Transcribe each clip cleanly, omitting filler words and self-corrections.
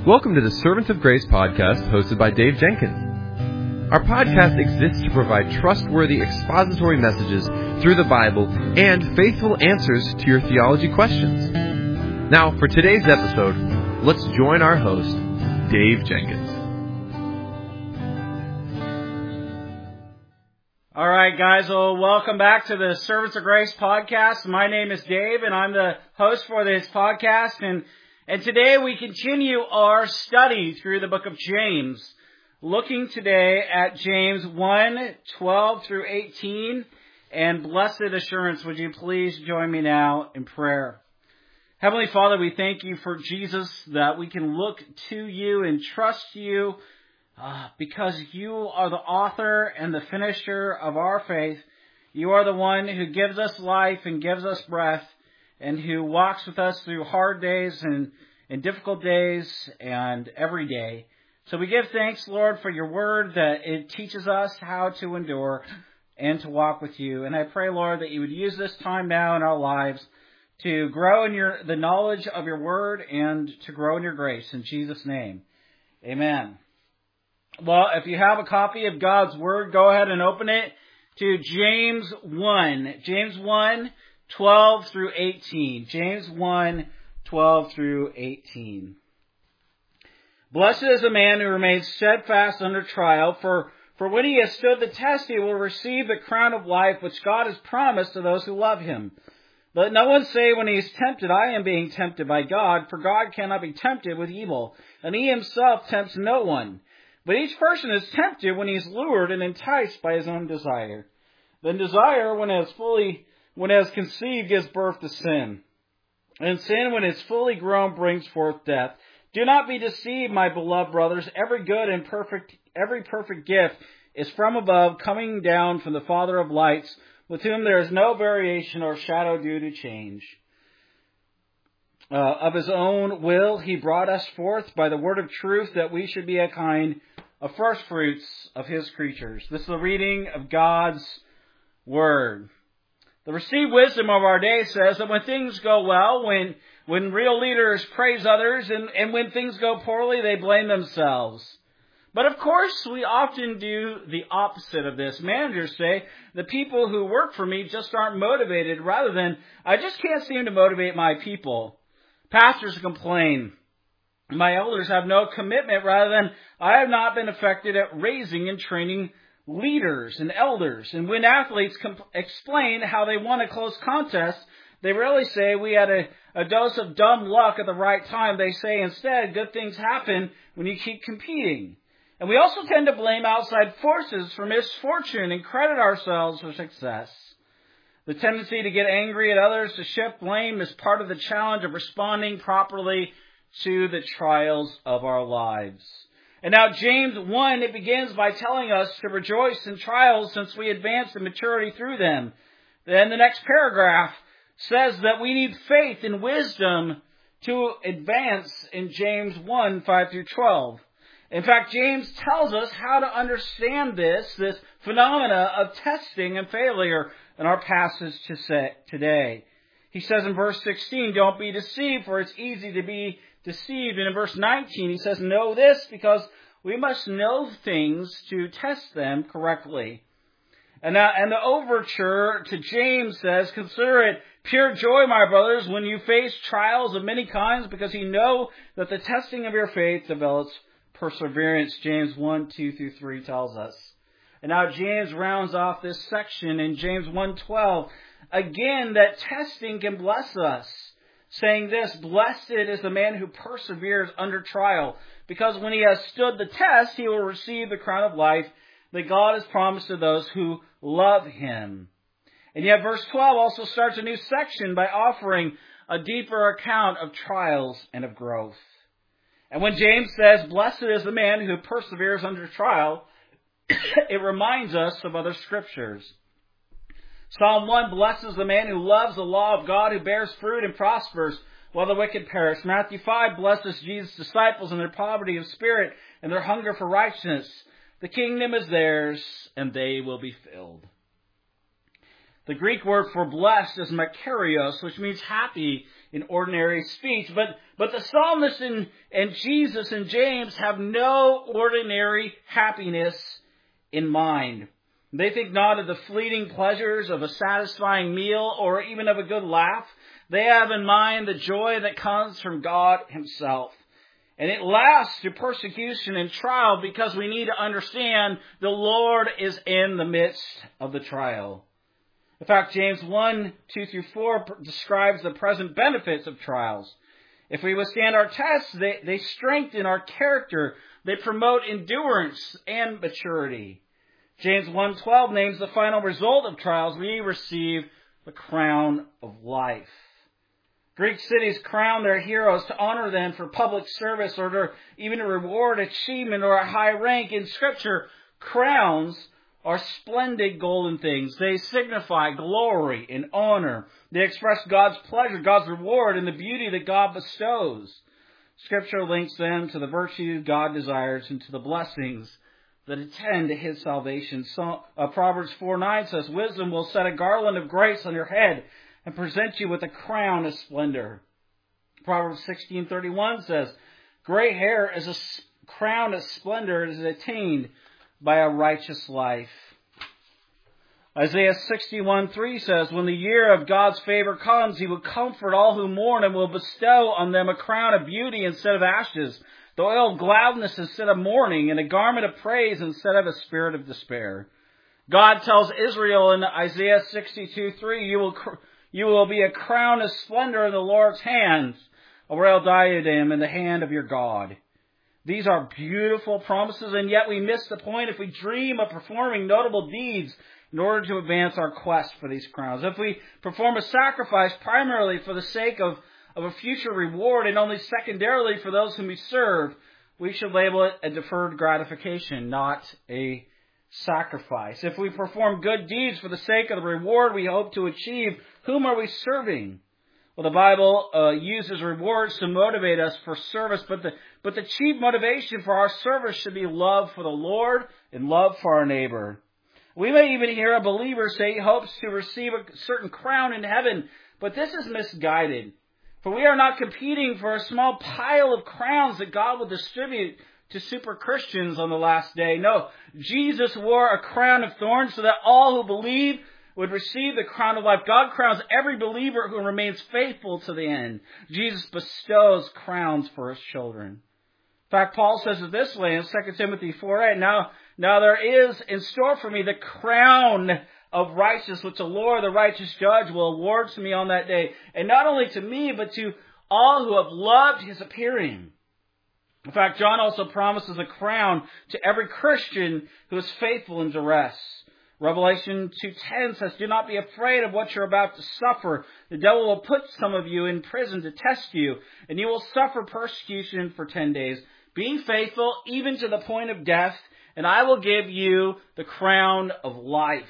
Welcome to the Servants of Grace podcast hosted by Dave Jenkins. Our podcast exists to provide trustworthy expository messages through the Bible and faithful answers to your theology questions. Now, for today's episode, let's join our host, Dave Jenkins. All right, guys. Well, welcome back to the Servants of Grace podcast. My name is Dave, and I'm the host for this podcast. And today we continue our study through the book of James, looking today at James 1:12 through 18. And blessed assurance, would you please join me now in prayer? Heavenly Father, we thank you for Jesus, that we can look to you and trust you. Because you are the author and the finisher of our faith. You are the one who gives us life and gives us breath, and who walks with us through hard days and difficult days and every day. So we give thanks, Lord, for your word, that it teaches us how to endure and to walk with you. And I pray, Lord, that you would use this time now in our lives to grow in the knowledge of your word and to grow in your grace. In Jesus' name, amen. Well, if you have a copy of God's Word, go ahead and open it to James 1. James 1:12 through 18. James 1:12 through 18. Blessed is the man who remains steadfast under trial, for when he has stood the test, he will receive the crown of life which God has promised to those who love him. Let no one say when he is tempted, I am being tempted by God, for God cannot be tempted with evil, and he himself tempts no one. But each person is tempted when he is lured and enticed by his own desire. Then desire, when it has conceived, gives birth to sin. And sin, when it is fully grown, brings forth death. Do not be deceived, my beloved brothers. Every good and every perfect gift is from above, coming down from the Father of lights, with whom there is no variation or shadow due to change. Of his own will, he brought us forth by the word of truth, that we should be a kind of first fruits of his creatures. This is the reading of God's word. The received wisdom of our day says that when things go well, when real leaders praise others, and when things go poorly, they blame themselves. But of course, we often do the opposite of this. Managers say, the people who work for me just aren't motivated, rather than, I just can't seem to motivate my people. Pastors complain, my elders have no commitment, rather than, I have not been effective at raising and training leaders and elders. And when athletes explain how they won a close contest, they rarely say we had a dose of dumb luck at the right time. They say instead, good things happen when you keep competing. And we also tend to blame outside forces for misfortune and credit ourselves for success. The tendency to get angry at others, to shift blame, is part of the challenge of responding properly to the trials of our lives. And now James 1, it begins by telling us to rejoice in trials, since we advance in maturity through them. Then the next paragraph says that we need faith and wisdom to advance in James 1:5 through 12. In fact, James tells us how to understand this phenomena of testing and failure in our passage today. He says in verse 16, don't be deceived, for it's easy to be deceived. And in verse 19, he says, know this, because we must know things to test them correctly. And the overture to James says, consider it pure joy, my brothers, when you face trials of many kinds, because you know that the testing of your faith develops perseverance. James 1:2 through 3 tells us. And now James rounds off this section in James 1:12, again, that testing can bless us, saying this, blessed is the man who perseveres under trial, because when he has stood the test, he will receive the crown of life that God has promised to those who love him. And yet verse 12 also starts a new section by offering a deeper account of trials and of growth. And when James says, blessed is the man who perseveres under trial, it reminds us of other scriptures. Psalm 1 blesses the man who loves the law of God, who bears fruit and prospers, while the wicked perish. Matthew 5 blesses Jesus' disciples in their poverty of spirit and their hunger for righteousness. The kingdom is theirs, and they will be filled. The Greek word for blessed is makarios, which means happy in ordinary speech. But the psalmist and Jesus and James have no ordinary happiness in mind. They think not of the fleeting pleasures of a satisfying meal or even of a good laugh. They have in mind the joy that comes from God Himself. And it lasts through persecution and trial because we need to understand the Lord is in the midst of the trial. In fact, James 1, 2 through 4 describes the present benefits of trials. If we withstand our tests, they strengthen our character. They promote endurance and maturity. James 1:12 names the final result of trials. We receive the crown of life. Greek cities crown their heroes to honor them for public service or even to reward achievement or a high rank. In Scripture, crowns are splendid golden things. They signify glory and honor. They express God's pleasure, God's reward, and the beauty that God bestows. Scripture links them to the virtues God desires and to the blessings that attend to His salvation. Proverbs 4:9 says, "Wisdom will set a garland of grace on your head and present you with a crown of splendor." Proverbs 16:31 says, "Gray hair is a crown of splendor that is attained by a righteous life." Isaiah 61:3 says, "When the year of God's favor comes, He will comfort all who mourn and will bestow on them a crown of beauty instead of ashes, the oil of gladness instead of mourning, and a garment of praise instead of a spirit of despair." God tells Israel in Isaiah 62:3, You will be a crown of splendor in the Lord's hands, a royal diadem in the hand of your God. These are beautiful promises, and yet we miss the point if we dream of performing notable deeds in order to advance our quest for these crowns. If we perform a sacrifice primarily for the sake of a future reward and only secondarily for those whom we serve, we should label it a deferred gratification, not a sacrifice. If we perform good deeds for the sake of the reward we hope to achieve, whom are we serving? Well, the Bible uses rewards to motivate us for service, but the chief motivation for our service should be love for the Lord and love for our neighbor. We may even hear a believer say he hopes to receive a certain crown in heaven, but this is misguided. For we are not competing for a small pile of crowns that God will distribute to super Christians on the last day. No, Jesus wore a crown of thorns so that all who believe would receive the crown of life. God crowns every believer who remains faithful to the end. Jesus bestows crowns for His children. In fact, Paul says it this way in 2 Timothy 4:8, Now there is in store for me the crown of righteousness, which the Lord, the righteous judge, will award to me on that day. And not only to me, but to all who have loved His appearing. In fact, John also promises a crown to every Christian who is faithful in duress. Revelation 2:10 says, "Do not be afraid of what you're about to suffer. The devil will put some of you in prison to test you, and you will suffer persecution for 10 days. Being faithful even to the point of death, and I will give you the crown of life."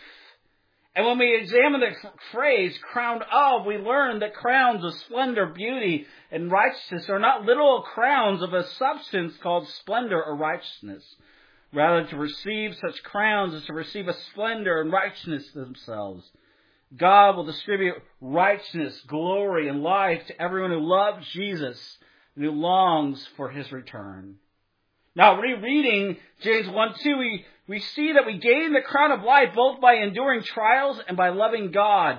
And when we examine the phrase crown of, we learn that crowns of splendor, beauty, and righteousness are not literal crowns of a substance called splendor or righteousness. Rather, to receive such crowns is to receive a splendor and righteousness themselves. God will distribute righteousness, glory, and life to everyone who loves Jesus and who longs for His return. Now, rereading James 1:2, we see that we gain the crown of life both by enduring trials and by loving God.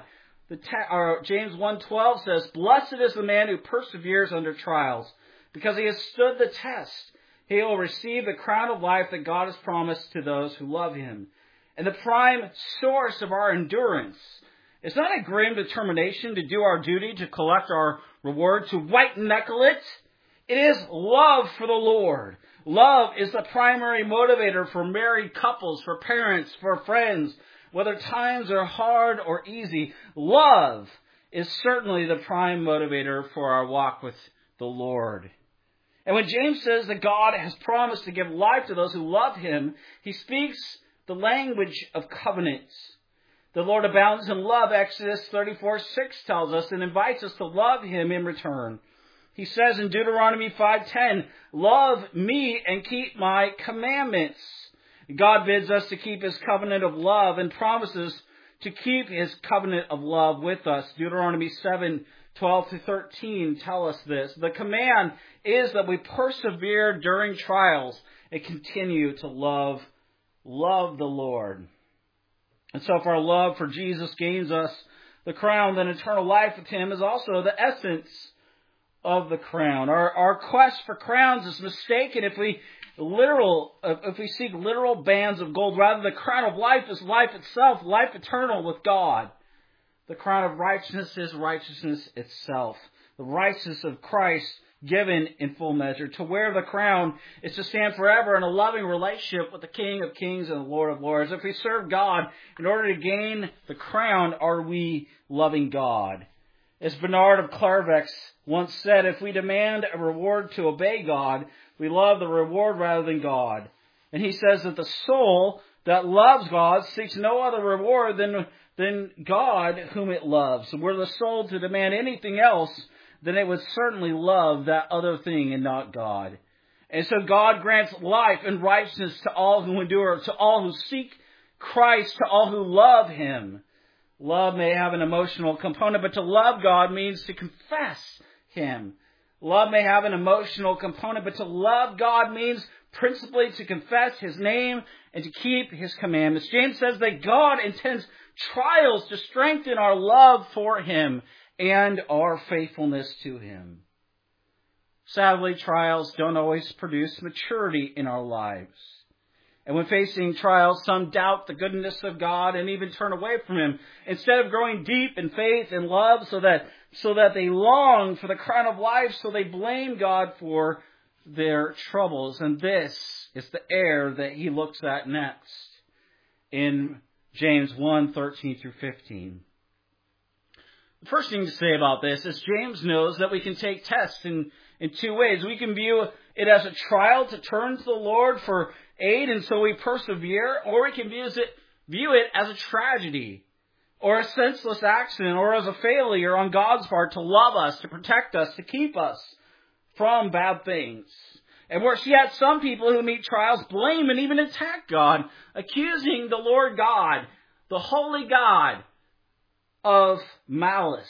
James 1:12 says, "Blessed is the man who perseveres under trials, because he has stood the test. He will receive the crown of life that God has promised to those who love Him." And the prime source of our endurance is not a grim determination to do our duty, to collect our reward, to white-knuckle it. It is love for the Lord. Love is the primary motivator for married couples, for parents, for friends, whether times are hard or easy. Love is certainly the prime motivator for our walk with the Lord. And when James says that God has promised to give life to those who love Him, he speaks the language of covenants. The Lord abounds in love, Exodus 34:6 tells us, and invites us to love Him in return. He says in Deuteronomy 5:10, "Love me and keep my commandments." God bids us to keep His covenant of love and promises to keep His covenant of love with us. Deuteronomy 7 12 through 13 tell us this. The command is that we persevere during trials and continue to love the Lord. And so if our love for Jesus gains us the crown, then eternal life with Him is also the essence of the crown. Our quest for crowns is mistaken if we seek literal bands of gold. Rather, the crown of life is life itself, life eternal with God. The crown of righteousness is righteousness itself. The righteousness of Christ given in full measure. To wear the crown is to stand forever in a loving relationship with the King of Kings and the Lord of Lords. If we serve God in order to gain the crown, are we loving God? As Bernard of Clairvaux once said, if we demand a reward to obey God, we love the reward rather than God. And he says that the soul that loves God seeks no other reward than God whom it loves. Were the soul to demand anything else, then it would certainly love that other thing and not God. And so God grants life and righteousness to all who endure, to all who seek Christ, to all who love Him. Love may have an emotional component, but to love God means to confess Him. Love may have an emotional component, but to love God means principally to confess His name and to keep His commandments. James says that God intends trials to strengthen our love for Him and our faithfulness to Him. Sadly, trials don't always produce maturity in our lives. And when facing trials, some doubt the goodness of God and even turn away from Him. Instead of growing deep in faith and love so that they long for the crown of life, so they blame God for their troubles. And this is the error that he looks at next in James 1:13 through 15. The first thing to say about this is James knows that we can take tests in two ways. We can view it as a trial to turn to the Lord for aid, and so we persevere, or we can view it as a tragedy, or a senseless accident, or as a failure on God's part to love us, to protect us, to keep us from bad things. And worse yet, some people who meet trials blame and even attack God, accusing the Lord God, the holy God, of malice.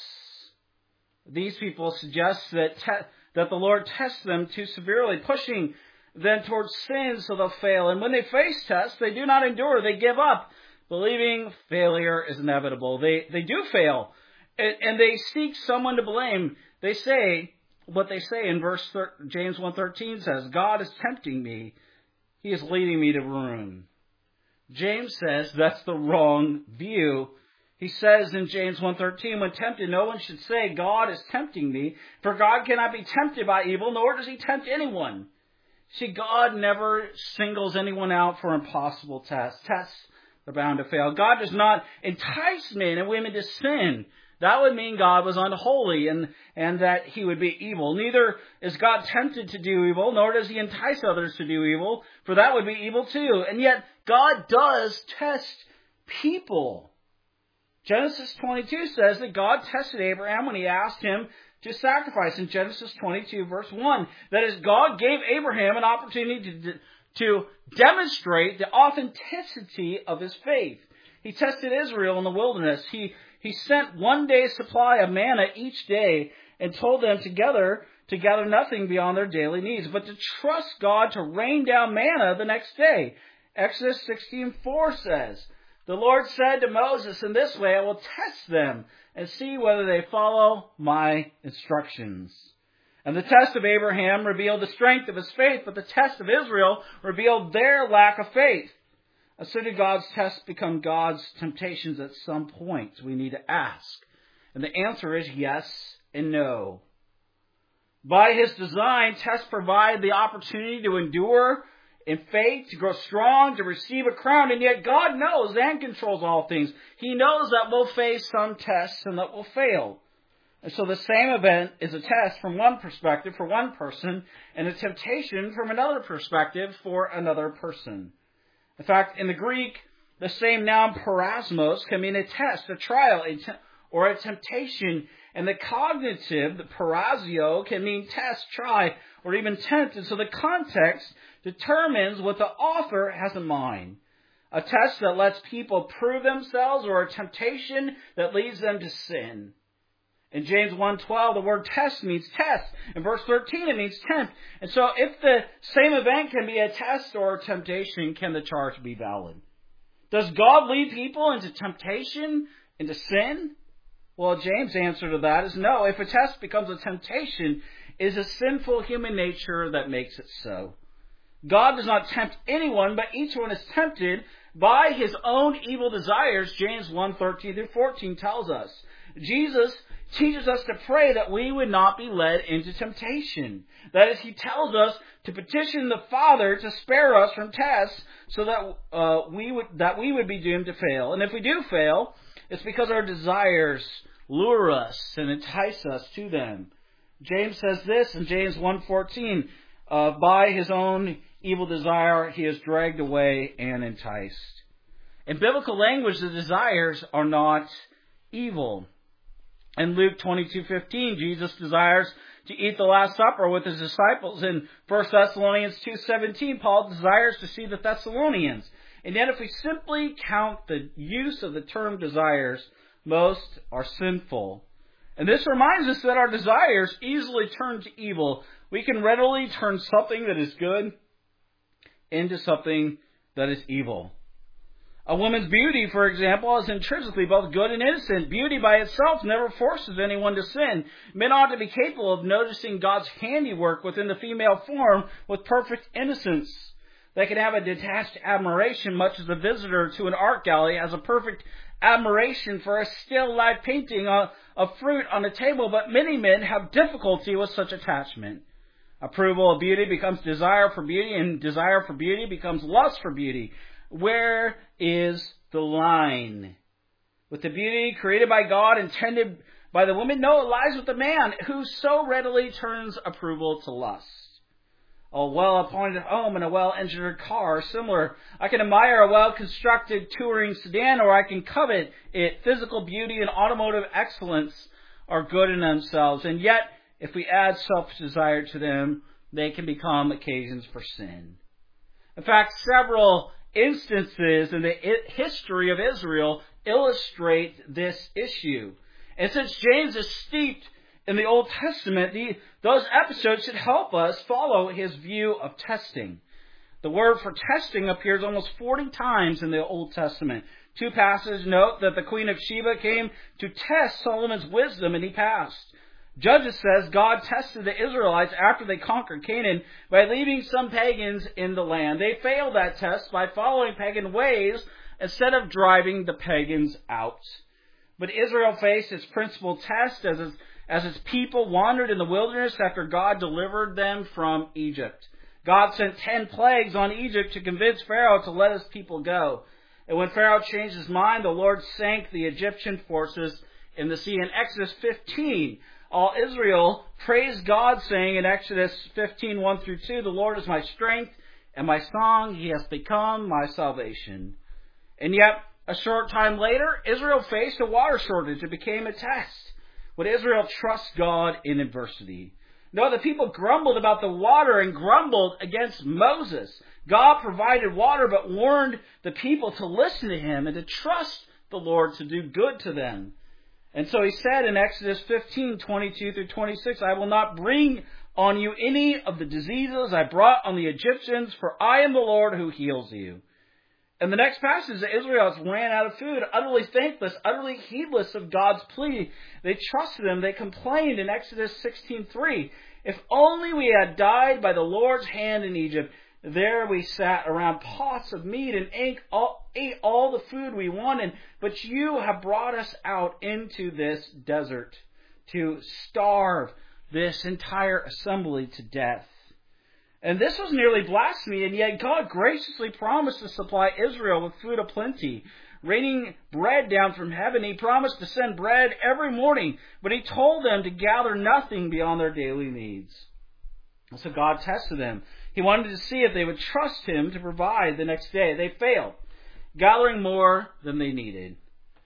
These people suggest that the Lord tests them too severely, pushing them towards sin so they'll fail. And when they face tests, they do not endure. They give up, believing failure is inevitable. They do fail, and they seek someone to blame. They say what they say in James 1:13 says, God is tempting me. He is leading me to ruin. James says that's the wrong view. He says in James 1:13, when tempted, no one should say, God is tempting me, for God cannot be tempted by evil, nor does He tempt anyone. See, God never singles anyone out for impossible tests. Tests are bound to fail. God does not entice men and women to sin. That would mean God was unholy and that He would be evil. Neither is God tempted to do evil, nor does He entice others to do evil, for that would be evil too. And yet, God does test people. Genesis 22 says that God tested Abraham when He asked him to sacrifice. In Genesis 22, verse 1, that is, God gave Abraham an opportunity to demonstrate the authenticity of his faith. He tested Israel in the wilderness. He sent one day's supply of manna each day and told them to gather nothing beyond their daily needs, but to trust God to rain down manna the next day. Exodus 16:4 says, the Lord said to Moses, in this way I will test them and see whether they follow my instructions. And the test of Abraham revealed the strength of his faith, but the test of Israel revealed their lack of faith. So did God's tests become God's temptations at some point? We need to ask. And the answer is yes and no. By His design, tests provide the opportunity to endure in faith, to grow strong, to receive a crown, and yet God knows and controls all things. He knows that we'll face some tests and that we'll fail. And so the same event is a test from one perspective for one person, and a temptation from another perspective for another person. In fact, in the Greek, the same noun parasmos can mean a test, a trial, or a temptation. And the cognitive, the parasio, can mean test, try, or even tempt. And so the context determines what the author has in mind. A test that lets people prove themselves, or a temptation that leads them to sin. In James 1:12, the word test means test. In verse 13, it means tempt. And so if the same event can be a test or a temptation, can the charge be valid? Does God lead people into temptation, into sin? Well, James' answer to that is no. If a test becomes a temptation, it is a sinful human nature that makes it so. God does not tempt anyone, but each one is tempted by his own evil desires, James 1:13-14 tells us. Jesus teaches us to pray that we would not be led into temptation. That is, he tells us to petition the Father to spare us from tests so that we would be doomed to fail. And if we do fail, it's because our desires lure us and entice us to them. James says this in James 1:14, by his own evil desire he is dragged away and enticed. In biblical language, the desires are not evil. In Luke 22:15, Jesus desires to eat the Last Supper with his disciples. In 1 Thessalonians 2:17, Paul desires to see the Thessalonians. And yet if we simply count the use of the term desires, most are sinful. And this reminds us that our desires easily turn to evil. We can readily turn something that is good into something that is evil. A woman's beauty, for example, is intrinsically both good and innocent. Beauty by itself never forces anyone to sin. Men ought to be capable of noticing God's handiwork within the female form with perfect innocence. They can have a detached admiration, much as a visitor to an art gallery has a perfect admiration for a still life painting of fruit on a table, but many men have difficulty with such attachment. Approval of beauty becomes desire for beauty, and desire for beauty becomes lust for beauty. Where is the line? With the beauty created by God, intended by the woman, no, it lies with the man who so readily turns approval to lust. A well-appointed home and a well-engineered car are similar. I can admire a well-constructed touring sedan, or I can covet it. Physical beauty and automotive excellence are good in themselves, and yet, if we add self-desire to them, they can become occasions for sin. In fact, several instances in the history of Israel illustrate this issue. And since James is steeped in the Old Testament, those episodes should help us follow his view of testing. The word for testing appears almost 40 times in the Old Testament. Two passages note that the Queen of Sheba came to test Solomon's wisdom, and he passed. Judges says God tested the Israelites after they conquered Canaan by leaving some pagans in the land. They failed that test by following pagan ways instead of driving the pagans out. But Israel faced its principal test as its people wandered in the wilderness after God delivered them from Egypt. God sent 10 plagues on Egypt to convince Pharaoh to let his people go. And when Pharaoh changed his mind, the Lord sank the Egyptian forces in the sea. In Exodus 15, all Israel praised God, saying in Exodus 15, 1-2, the Lord is my strength and my song. He has become my salvation. And yet, a short time later, Israel faced a water shortage. It became a test. Would Israel trust God in adversity? No, the people grumbled about the water and grumbled against Moses. God provided water, but warned the people to listen to him and to trust the Lord to do good to them. And so he said in Exodus 15, 22-26, I will not bring on you any of the diseases I brought on the Egyptians, for I am the Lord who heals you. And the next passage, the Israelites ran out of food, utterly thankless, utterly heedless of God's plea. They trusted him. They complained in Exodus 16:3. If only we had died by the Lord's hand in Egypt. There we sat around pots of meat and ate all the food we wanted. But you have brought us out into this desert to starve this entire assembly to death. And this was nearly blasphemy, and yet God graciously promised to supply Israel with food aplenty, raining bread down from heaven. He promised to send bread every morning, but he told them to gather nothing beyond their daily needs. So God tested them. He wanted to see if they would trust him to provide the next day. They failed, gathering more than they needed.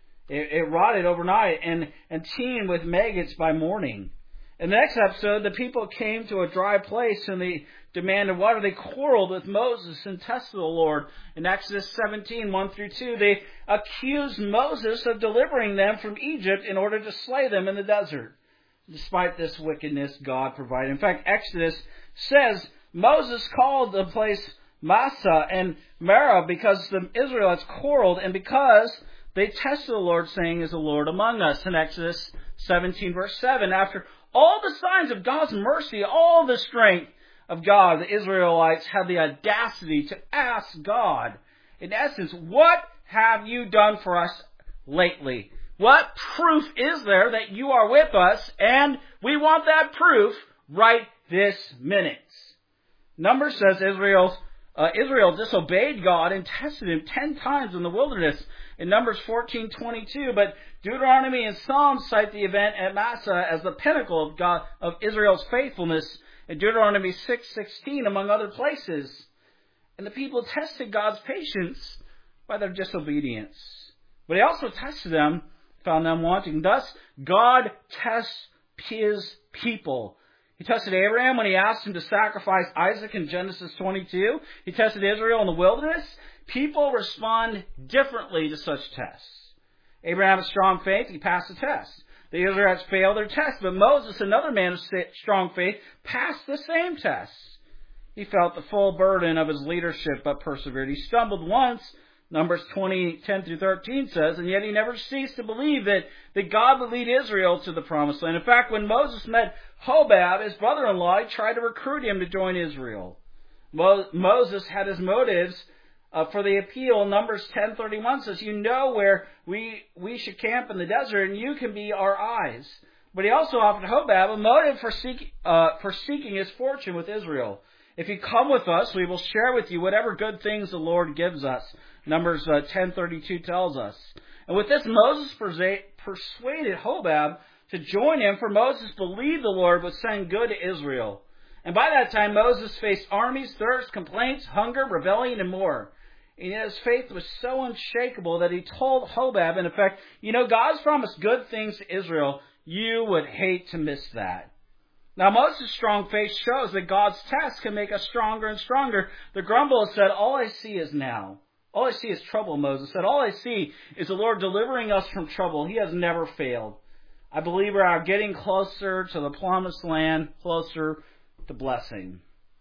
It rotted overnight and teemed with maggots by morning. In the next episode, the people came to a dry place and they demanded water. They quarreled with Moses and tested the Lord. In Exodus 17, 1-2, they accused Moses of delivering them from Egypt in order to slay them in the desert. Despite this wickedness, God provided. In fact, Exodus says Moses called the place Massah and Meribah because the Israelites quarreled and because they tested the Lord, saying, "Is the Lord among us?" In Exodus 17, verse 7, after all the signs of God's mercy, all the strength of God, the Israelites had the audacity to ask God, in essence, "What have you done for us lately? What proof is there that you are with us? And we want that proof right this minute." Numbers says Israel disobeyed God and tested him 10 times in the wilderness in Numbers 14:22. But Deuteronomy and Psalms cite the event at Massah as the pinnacle of Israel's faithfulness in Deuteronomy 6:16, among other places. And the people tested God's patience by their disobedience. But he also tested them, found them wanting. Thus, God tests his people. He tested Abraham when he asked him to sacrifice Isaac in Genesis 22. He tested Israel in the wilderness. People respond differently to such tests. Abraham had strong faith. He passed the test. The Israelites failed their test. But Moses, another man of strong faith, passed the same test. He felt the full burden of his leadership but persevered. He stumbled once, Numbers 20:10-13 says, and yet he never ceased to believe that God would lead Israel to the promised land. In fact, when Moses met Hobab, his brother-in-law, he tried to recruit him to join Israel. Moses had his motives for the appeal. Numbers 10:31 says, "You know where we should camp in the desert, and you can be our eyes." But he also offered Hobab a motive for seeking his fortune with Israel. "If you come with us, we will share with you whatever good things the Lord gives us." Numbers 10:32 tells us. And with this, Moses persuaded Hobab to join him, for Moses believed the Lord would send good to Israel. And by that time, Moses faced armies, thirst, complaints, hunger, rebellion, and more. And his faith was so unshakable that he told Hobab, in effect, God's promised good things to Israel. You would hate to miss that. Now, Moses' strong faith shows that God's test can make us stronger and stronger. The grumbler said, "All I see is now. All I see is trouble," Moses said. "All I see is the Lord delivering us from trouble. He has never failed. I believe we are getting closer to the promised land, closer to blessing."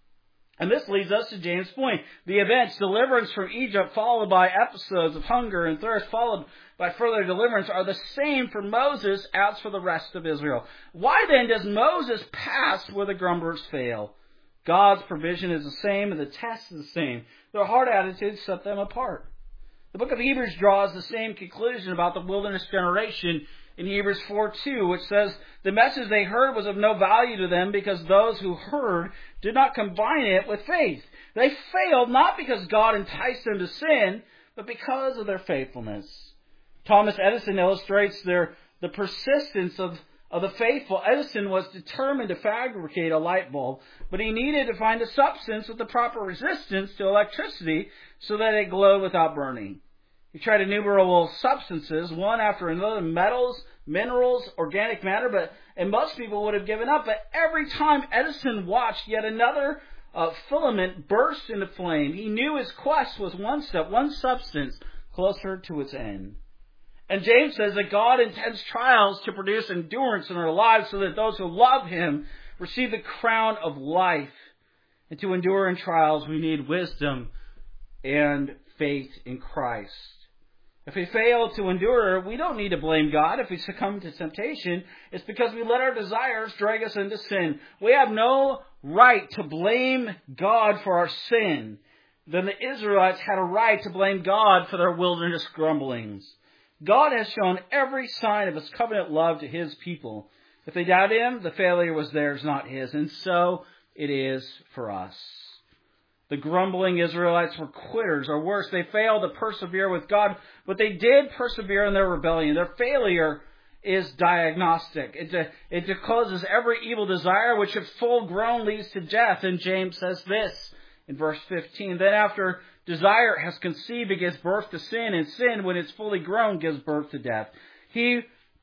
And this leads us to James' point. The events, deliverance from Egypt, followed by episodes of hunger and thirst, followed by further deliverance, are the same for Moses as for the rest of Israel. Why then does Moses pass where the grumblers fail? God's provision is the same and the test is the same. Their heart attitudes set them apart. The book of Hebrews draws the same conclusion about the wilderness generation in Hebrews 4:2, which says, "The message they heard was of no value to them because those who heard did not combine it with faith. They failed not because God enticed them to sin, but because of their faithfulness." Thomas Edison illustrates the persistence of the faithful. Edison was determined to fabricate a light bulb, but he needed to find a substance with the proper resistance to electricity so that it glowed without burning. He tried innumerable substances, one after another, metals, minerals, organic matter, and most people would have given up. But every time Edison watched yet another filament burst into flame, he knew his quest was one step, one substance closer to its end. And James says that God intends trials to produce endurance in our lives so that those who love Him receive the crown of life. And to endure in trials, we need wisdom and faith in Christ. If we fail to endure, we don't need to blame God. If we succumb to temptation, it's because we let our desires drag us into sin. We have no right to blame God for our sin. Then the Israelites had a right to blame God for their wilderness grumblings. God has shown every sign of His covenant love to His people. If they doubt Him, the failure was theirs, not His. And so it is for us. The grumbling Israelites were quitters, or worse, they failed to persevere with God, but they did persevere in their rebellion. Their failure is diagnostic. It discloses every evil desire, which if full grown leads to death. And James says this in verse 15, "Then after desire has conceived, it gives birth to sin, and sin, when it's fully grown, gives birth to death." He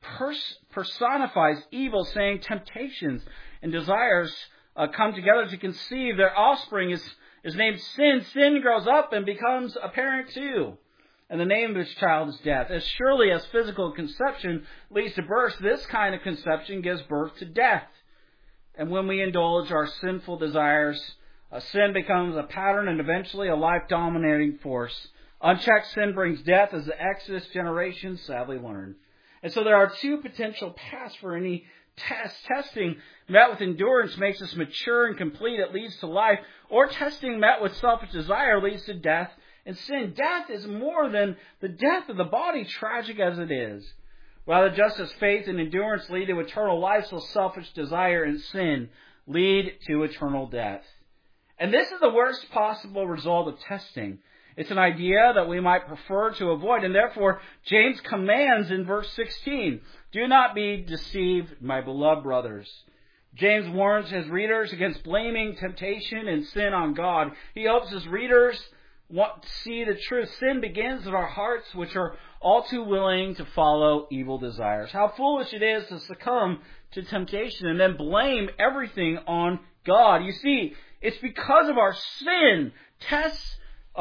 personifies evil, saying temptations and desires come together to conceive. Their offspring is named sin. Sin grows up and becomes a parent too. and the name of his child is Death. As surely as physical conception leads to birth, this kind of conception gives birth to death. And when we indulge our sinful desires, sin becomes a pattern and eventually a life-dominating force. Unchecked sin brings death, as the Exodus generation sadly learned. And so there are two potential paths for any test. Testing met with endurance makes us mature and complete. It leads to life. Or testing met with selfish desire leads to death and sin. Death is more than the death of the body, tragic as it is. Rather, just as faith and endurance lead to eternal life, so selfish desire and sin lead to eternal death. And this is the worst possible result of testing. It's an idea that we might prefer to avoid, and therefore James commands in verse 16, "Do not be deceived, my beloved brothers." James warns his readers against blaming temptation and sin on God. He hopes his readers want to see the truth. Sin begins in our hearts, which are all too willing to follow evil desires. How foolish it is to succumb to temptation and then blame everything on God. You see, it's because of our sin. Tests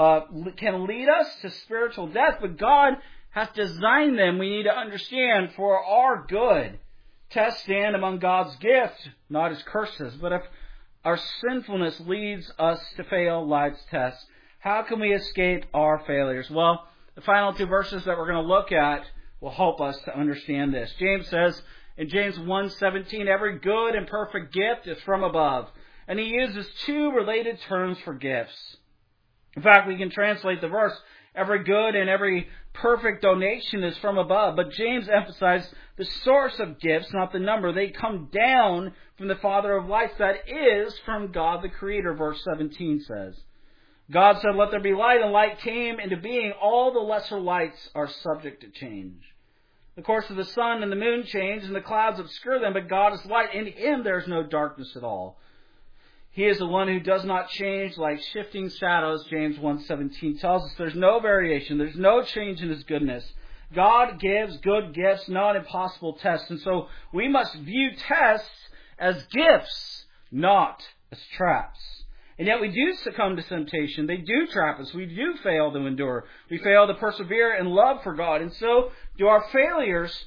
can lead us to spiritual death, but God has designed them, we need to understand, for our good. Tests stand among God's gifts, not as curses. But if our sinfulness leads us to fail life's tests, how can we escape our failures? Well, the final two verses that we're going to look at will help us to understand this. James says in James 1:17, "Every good and perfect gift is from above." And he uses two related terms for gifts. In fact, we can translate the verse, "Every good and every perfect donation is from above." But James emphasized the source of gifts, not the number. They come down from the Father of lights, that is, from God the Creator, verse 17 says. God said, "Let there be light," and light came into being. All the lesser lights are subject to change. The course of the sun and the moon change, and the clouds obscure them, but God is light. In Him there is no darkness at all. He is the one who does not change like shifting shadows, James 1:17 tells us. There's no variation. There's no change in His goodness. God gives good gifts, not impossible tests. And so we must view tests as gifts, not as traps. And yet we do succumb to temptation. They do trap us. We do fail to endure. We fail to persevere in love for God. And so do our failures,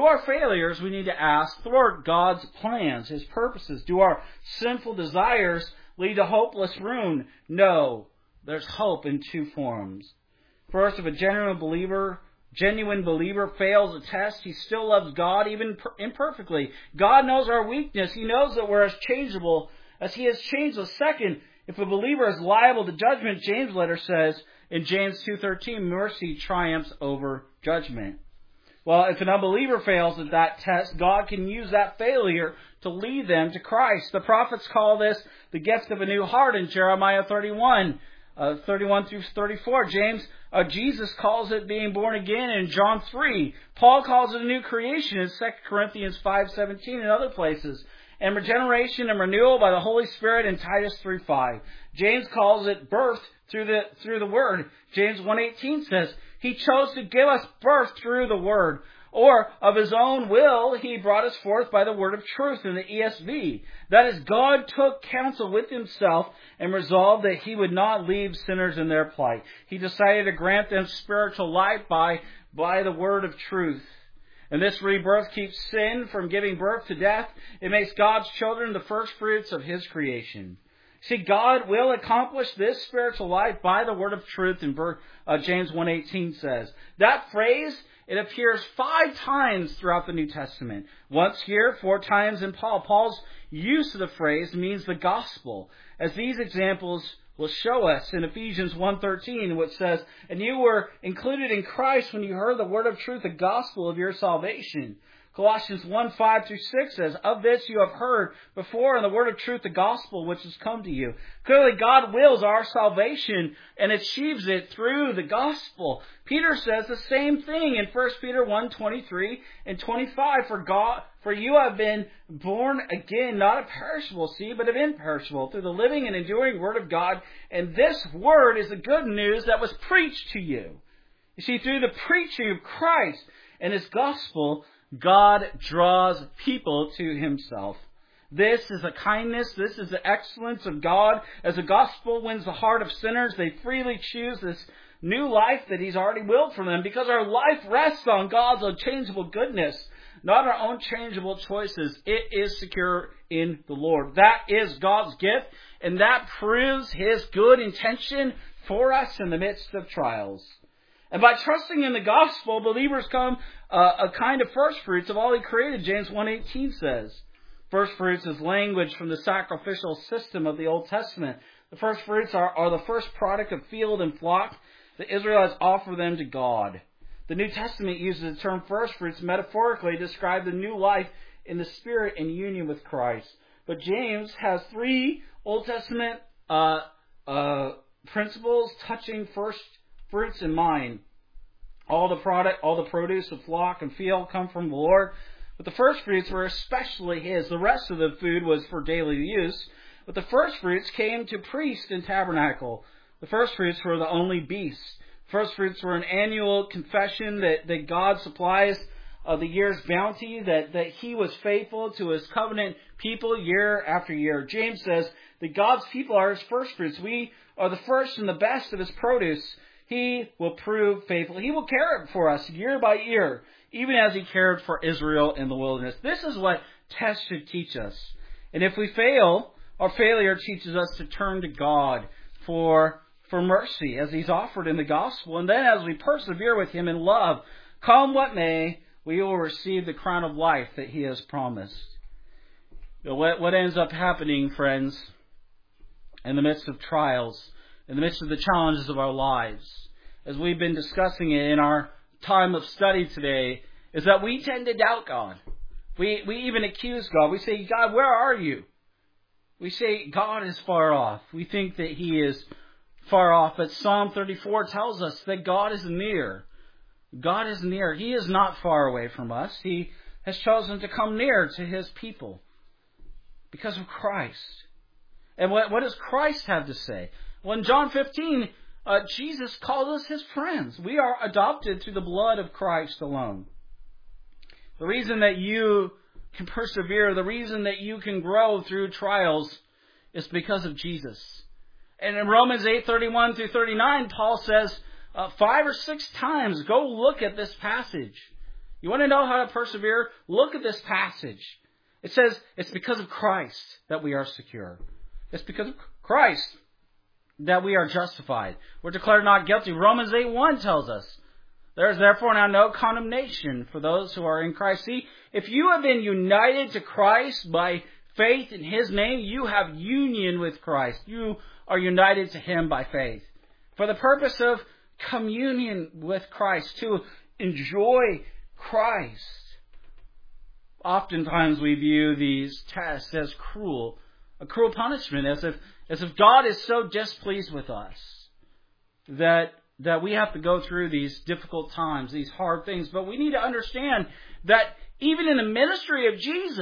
we need to ask, thwart God's plans, His purposes? Do our sinful desires lead to hopeless ruin? No. There's hope in two forms. First, if a genuine believer fails a test, he still loves God, even imperfectly. God knows our weakness. He knows that we're as changeable as He is changeless. Second, if a believer is liable to judgment, James' letter says in James 2:13, mercy triumphs over judgment. Well, if an unbeliever fails at that test, God can use that failure to lead them to Christ. The prophets call this the gift of a new heart in Jeremiah 31 through 34. Jesus calls it being born again in John 3. Paul calls it a new creation in 2 Corinthians 5:17 and other places. And regeneration and renewal by the Holy Spirit in Titus 3:5. James calls it birth through the Word. James 1:18 says, He chose to give us birth through the Word. Or, of His own will, He brought us forth by the word of truth in the ESV. That is, God took counsel with Himself and resolved that He would not leave sinners in their plight. He decided to grant them spiritual life by the word of truth. And this rebirth keeps sin from giving birth to death. It makes God's children the first fruits of His creation. See, God will accomplish this spiritual life by the word of truth, in James 1:18 says. That phrase, it appears 5 times throughout the New Testament. Once here, 4 times in Paul. Paul's use of the phrase means the gospel, as these examples will show us in Ephesians 1:13, which says, "And you were included in Christ when you heard the word of truth, the gospel of your salvation." Colossians 1:5-6 says, "Of this you have heard before in the word of truth, the gospel which has come to you." Clearly, God wills our salvation and achieves it through the gospel. Peter says the same thing in 1 Peter 1:23 and 25. For you have been born again, not of perishable seed, but of imperishable, through the living and enduring word of God. And this word is the good news that was preached to you. You see, through the preaching of Christ and His gospel, God draws people to Himself. This is the kindness, this is the excellence of God. As the gospel wins the heart of sinners, they freely choose new life that He's already willed for them, because our life rests on God's unchangeable goodness, not our own changeable choices. It is secure in the Lord. That is God's gift, and that proves His good intention for us in the midst of trials. And by trusting in the gospel, believers come a kind of first fruits of all He created, James 1:18 says. First fruits is language from the sacrificial system of the Old Testament. The first fruits are the first product of field and flock. The Israelites offer them to God. The New Testament uses the term first fruits metaphorically to describe the new life in the Spirit in union with Christ. But James has 3 Old Testament principles touching first fruits in mind. All the produce of flock and field come from the Lord. But the first fruits were especially His. The rest of the food was for daily use. But the first fruits came to priest and tabernacle. The first fruits were the only beasts. First fruits were an annual confession that God supplies the year's bounty, that He was faithful to His covenant people year after year. James says that God's people are His first fruits. We are the first and the best of His produce. He will prove faithful. He will care for us year by year, even as He cared for Israel in the wilderness. This is what tests should teach us. And if we fail, our failure teaches us to turn to God for mercy, as He's offered in the gospel. And then as we persevere with Him in love, come what may, we will receive the crown of life that He has promised. What ends up happening, friends, in the midst of trials, in the midst of the challenges of our lives, as we've been discussing it in our time of study today, is that we tend to doubt God. We even accuse God. We say, God, where are you? We say God is far off. We think that He is far off. But Psalm 34 tells us that God is near. God is near. He is not far away from us. He has chosen to come near to His people because of Christ. And what does Christ have to say? Well, in John 15, Jesus called us His friends. We are adopted through the blood of Christ alone. The reason that you can persevere, the reason that you can grow through trials is because of Jesus. And in Romans 8:31 through 39, Paul says 5 or 6 times, go look at this passage. You want to know how to persevere? Look at this passage. It says it's because of Christ that we are secure. It's because of Christ that we are justified. We're declared not guilty. Romans 8:1 tells us, there is therefore now no condemnation for those who are in Christ. See, if you have been united to Christ by faith in His name, you have union with Christ. You are united to Him by faith. For the purpose of communion with Christ, to enjoy Christ. Oftentimes we view these tests as cruel, a cruel punishment, as if God is so displeased with us that we have to go through these difficult times, these hard things. But we need to understand that even in the ministry of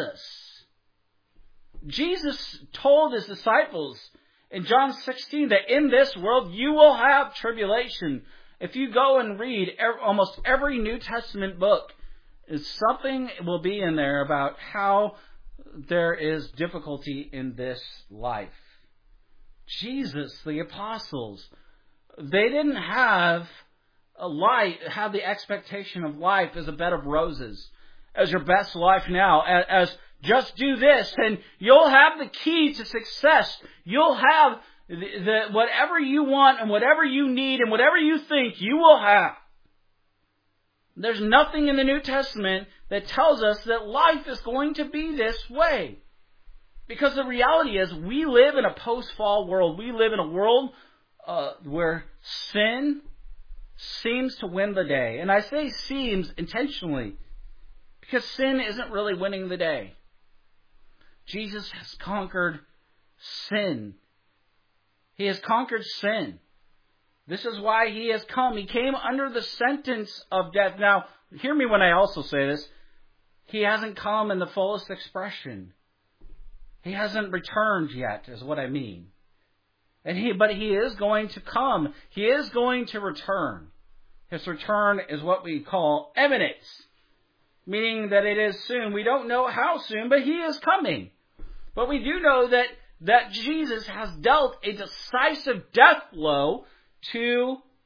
Jesus told His disciples in John 16 that in this world you will have tribulation. If you go and read almost every New Testament book, something will be in there about how there is difficulty in this life. Jesus, the apostles, they didn't have the expectation of life as a bed of roses, as your best life now, as just do this and you'll have the key to success. You'll have the whatever you want and whatever you need and whatever you think you will have. There's nothing in the New Testament that tells us that life is going to be this way. Because the reality is we live in a post-fall world. We live in a world where sin seems to win the day. And I say seems intentionally because sin isn't really winning the day. Jesus has conquered sin. He has conquered sin. This is why He has come. He came under the sentence of death. Now, hear me when I also say this. He hasn't come in the fullest expression. He hasn't returned yet, is what I mean. But He is going to come. He is going to return. His return is what we call imminent, meaning that it is soon. We don't know how soon, but He is coming. But we do know that Jesus has dealt a decisive death blow to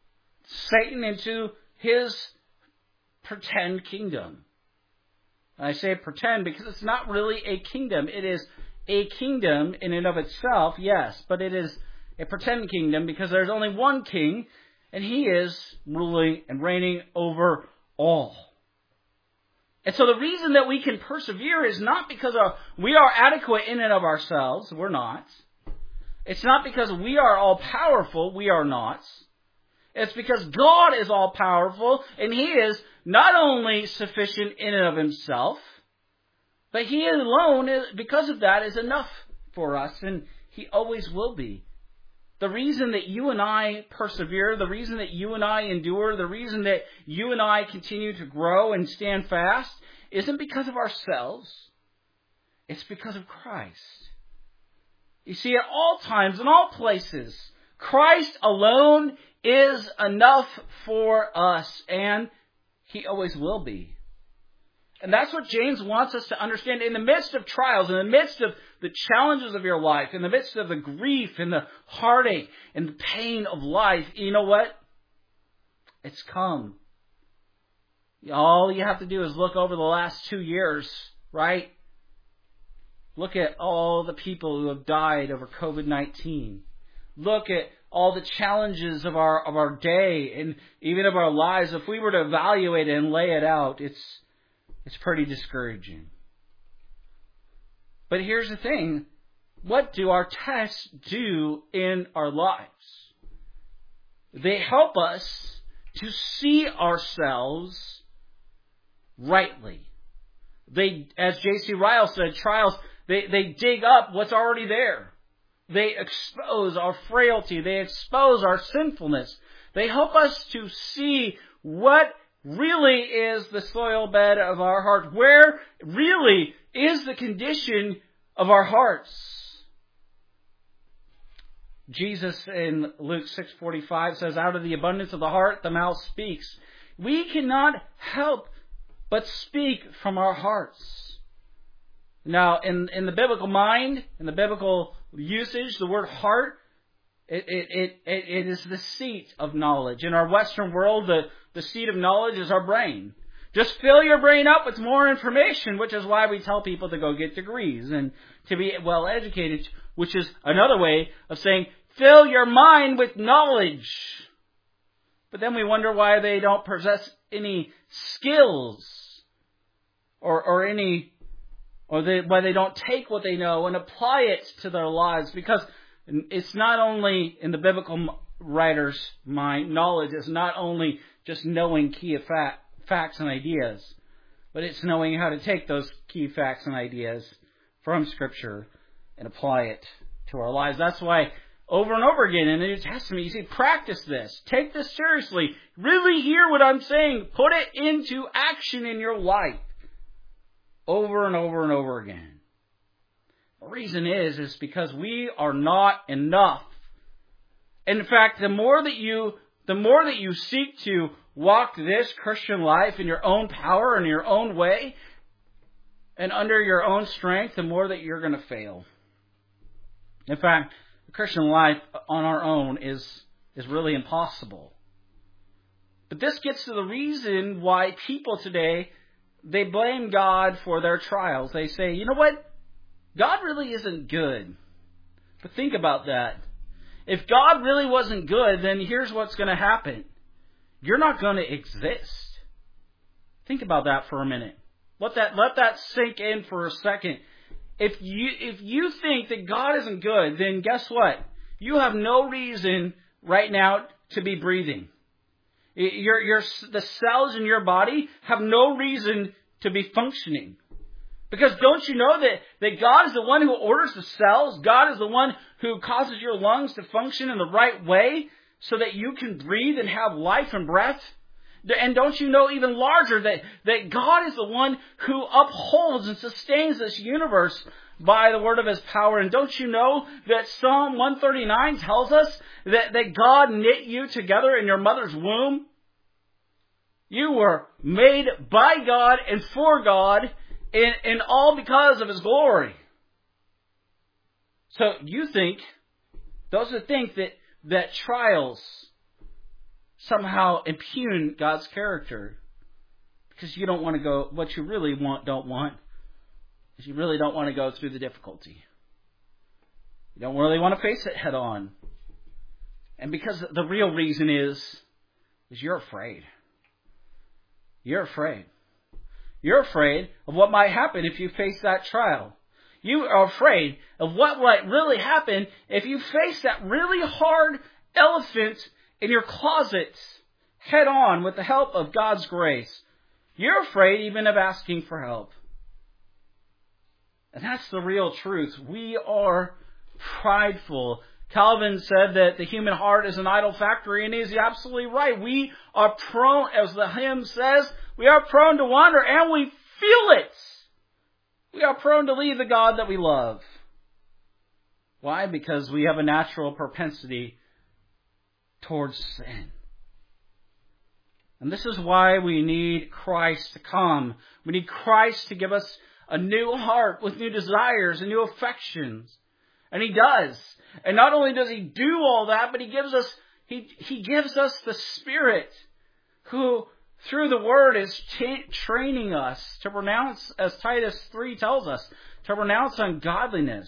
Satan into his pretend kingdom. I say pretend because it's not really a kingdom. It is a kingdom in and of itself, yes, but it is a pretend kingdom because there's only one king, and he is ruling and reigning over all. And so the reason that we can persevere is not because we are adequate in and of ourselves. We're not. It's not because we are all powerful. We are not. It's because God is all powerful, and He is not only sufficient in and of Himself, but He alone, because of that, is enough for us, and He always will be. The reason that you and I persevere, the reason that you and I endure, the reason that you and I continue to grow and stand fast isn't because of ourselves. It's because of Christ. You see, at all times, in all places, Christ alone is enough for us, and He always will be. And that's what James wants us to understand. In the midst of trials, in the midst of the challenges of your life, in the midst of the grief and the heartache and the pain of life, you know what? It's come. All you have to do is look over the last 2 years, right? Look at all the people who have died over COVID-19. Look at all the challenges of our day and even of our lives. If we were to evaluate it and lay it out, it's pretty discouraging. But here's the thing. What do our tests do in our lives? They help us to see ourselves rightly. They, as J.C. Ryle said, trials, they dig up what's already there. They expose our frailty. They expose our sinfulness. They help us to see what really is the soil bed of our heart. Where really is the condition of our hearts? Jesus in Luke 6:45 says, out of the abundance of the heart, the mouth speaks. We cannot help but speak from our hearts. Now, in the biblical mind, in the biblical usage, the word heart, it is the seat of knowledge. In our Western world, the seat of knowledge is our brain. Just fill your brain up with more information, which is why we tell people to go get degrees and to be well educated, which is another way of saying fill your mind with knowledge. But then we wonder why they don't possess any skills why they don't take what they know and apply it to their lives. Because it's not only in the biblical writer's mind, knowledge is not only just knowing key facts and ideas, but it's knowing how to take those key facts and ideas from Scripture and apply it to our lives. That's why over and over again in the New Testament, you see, practice this. Take this seriously. Really hear what I'm saying. Put it into action in your life. Over and over and over again. The reason is because we are not enough. In fact, the more that you seek to walk this Christian life in your own power and your own way and under your own strength, the more that you're going to fail. In fact, the Christian life on our own is really impossible. But this gets to the reason why people today, they blame God for their trials. They say, you know what? God really isn't good. But think about that. If God really wasn't good, then here's what's going to happen. You're not going to exist. Think about that for a minute. Let that sink in for a second. If you think that God isn't good, then guess what? You have no reason right now to be breathing. The cells in your body have no reason to be functioning. Because don't you know that God is the one who orders the cells? God is the one who causes your lungs to function in the right way so that you can breathe and have life and breath? And don't you know even larger that God is the one who upholds and sustains this universe by the word of His power? And don't you know that Psalm 139 tells us that God knit you together in your mother's womb? You were made by God and for God, and all because of His glory. So you think, those who think that trials somehow impugn God's character. Because you don't want to go, what you really don't want, is you really don't want to go through the difficulty. You don't really want to face it head on. And because the real reason is you're afraid. You're afraid. You're afraid of what might happen if you face that trial. You are afraid of what might really happen if you face that really hard elephant in your closet head on with the help of God's grace. You're afraid even of asking for help. And that's the real truth. We are prideful. Calvin said that the human heart is an idol factory, and he's absolutely right. We are prone, as the hymn says, we are prone to wander, and we feel it. We are prone to leave the God that we love. Why? Because we have a natural propensity towards sin. And this is why we need Christ to come. We need Christ to give us a new heart with new desires and new affections. And He does. And not only does He do all that, but He gives us the Spirit who, through the Word, is training us to renounce, as Titus 3 tells us, to renounce ungodliness.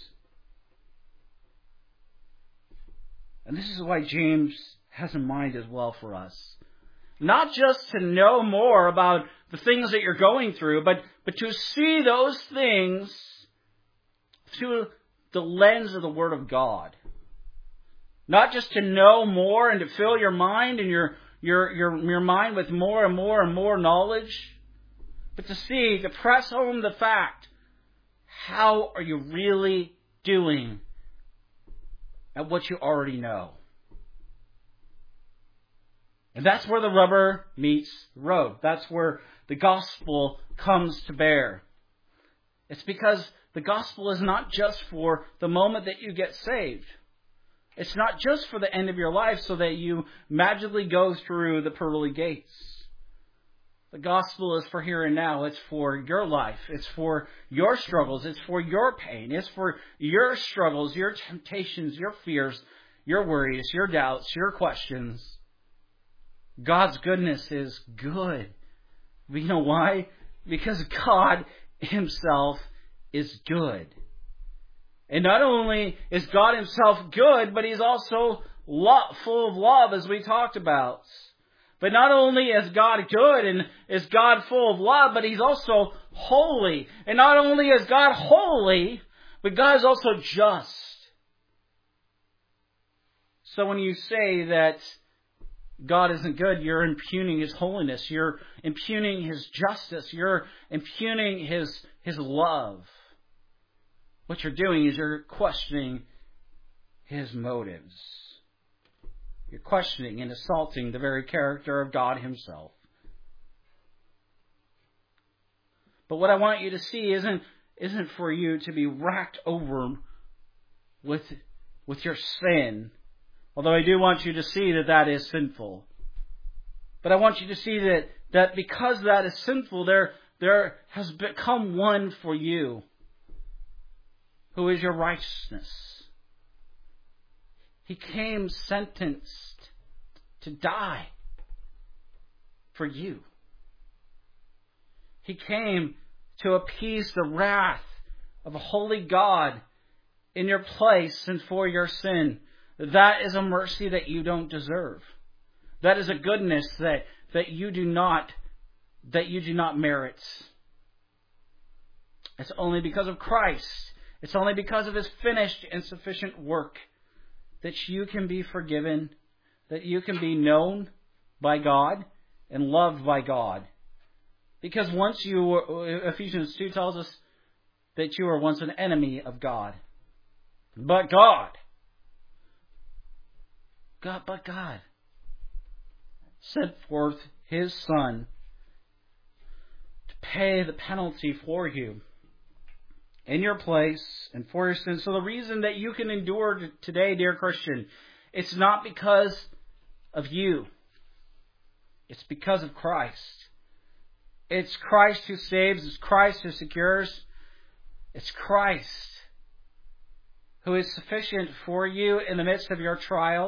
And this is why James has in mind as well for us. Not just to know more about the things that you're going through, but to see those things through the lens of the Word of God. Not just to know more and to fill your mind and your mind with more and more and more knowledge, but to press home the fact, how are you really doing at what you already know? And that's where the rubber meets the road. That's where the gospel comes to bear. It's because the gospel is not just for the moment that you get saved. It's not just for the end of your life so that you magically go through the pearly gates. The gospel is for here and now. It's for your life. It's for your struggles. It's for your pain. It's for your struggles, your temptations, your fears, your worries, your doubts, your questions. God's goodness is good. But you know why? Because God Himself is good. And not only is God Himself good, but He's also full of love, as we talked about. But not only is God good and is God full of love, but He's also holy. And not only is God holy, but God is also just. So when you say that God isn't good, you're impugning His holiness. You're impugning His justice. You're impugning His love. What you're doing is you're questioning His motives. You're questioning and assaulting the very character of God Himself. But what I want you to see isn't for you to be racked over with your sin. Although I do want you to see that is sinful. But I want you to see that because that is sinful, there has become one for you who is your righteousness. He came sentenced to die for you. He came to appease the wrath of a holy God in your place and for your sin. That is a mercy that you don't deserve. That is a goodness that you do not merit. It's only because of Christ. It's only because of His finished and sufficient work that you can be forgiven, that you can be known by God and loved by God. Because Ephesians 2 tells us that you were once an enemy of God. But God sent forth His Son to pay the penalty for you in your place and for your sins. So the reason that you can endure today, dear Christian, it's not because of you. It's because of Christ. It's Christ who saves. It's Christ who secures. It's Christ who is sufficient for you in the midst of your trials.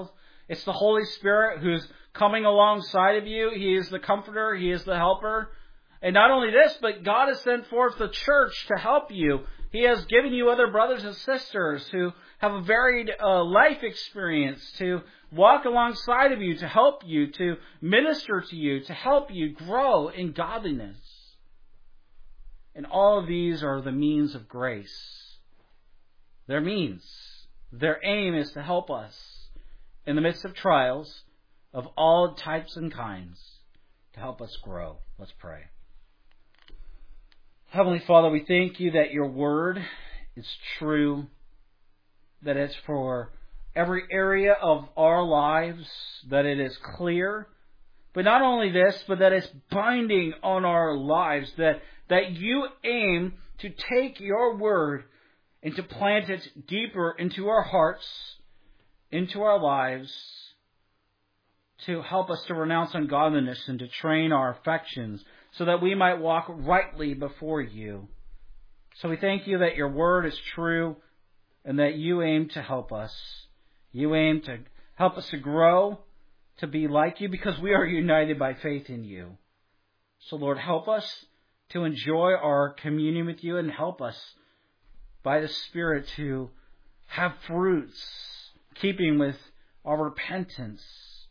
It's the Holy Spirit who's coming alongside of you. He is the comforter. He is the helper. And not only this, but God has sent forth the church to help you. He has given you other brothers and sisters who have a varied life experience to walk alongside of you, to help you, to minister to you, to help you grow in godliness. And all of these are the means of grace. Their means. Their aim is to help us in the midst of trials of all types and kinds, to help us grow. Let's pray. Heavenly Father, we thank you that your word is true, that it's for every area of our lives, that it is clear. But not only this, but that it's binding on our lives, that you aim to take your word and to plant it deeper into our hearts, into our lives, to help us to renounce ungodliness and to train our affections so that we might walk rightly before you. So we thank you that your word is true and that you aim to help us. You aim to help us to grow, to be like you, because we are united by faith in you. So Lord, help us to enjoy our communion with you and help us by the Spirit to have fruits, keeping with our repentance.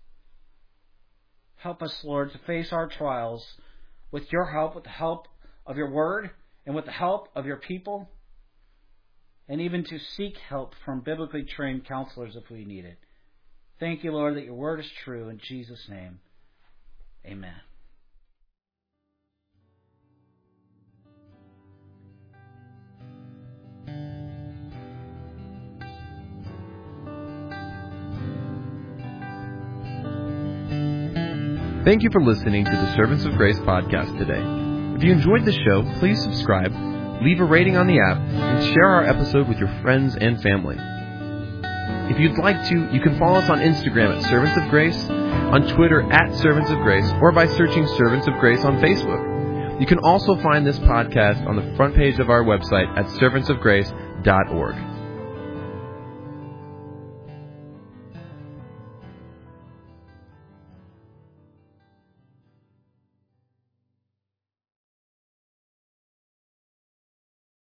Help us, Lord, to face our trials with your help, with the help of your word, and with the help of your people, and even to seek help from biblically trained counselors if we need it. Thank you, Lord, that your word is true. In Jesus' name, amen. Thank you for listening to the Servants of Grace podcast today. If you enjoyed the show, please subscribe, leave a rating on the app, and share our episode with your friends and family. If you'd like to, you can follow us on Instagram at Servants of Grace, on Twitter at Servants of Grace, or by searching Servants of Grace on Facebook. You can also find this podcast on the front page of our website at servantsofgrace.org.